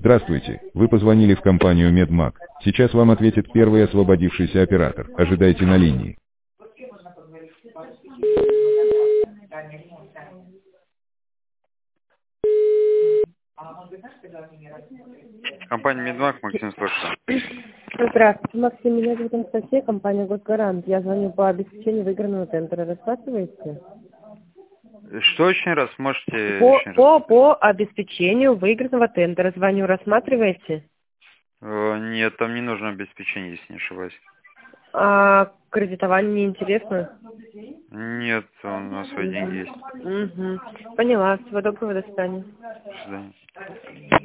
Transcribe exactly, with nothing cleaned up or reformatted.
Здравствуйте, вы позвонили в компанию Медмаг. Сейчас вам ответит первый освободившийся оператор. Ожидайте на линии. Компания Медмаг, Максим слушаю. Здравствуйте, Максим. Меня зовут Анастасия, компания Госгарант. Я звоню по обеспечению выигранного тендера. Рассматриваете? Что очень раз? Можете По, очень по, раз? по обеспечению выигранного тендера. Звоню, рассматриваете? Э, Нет, там не нужно обеспечение, если не ошибаюсь. А кредитование не интересно? Нет, у нас свои деньги есть. Угу. Поняла. Всего доброго, до свидания. До свидания.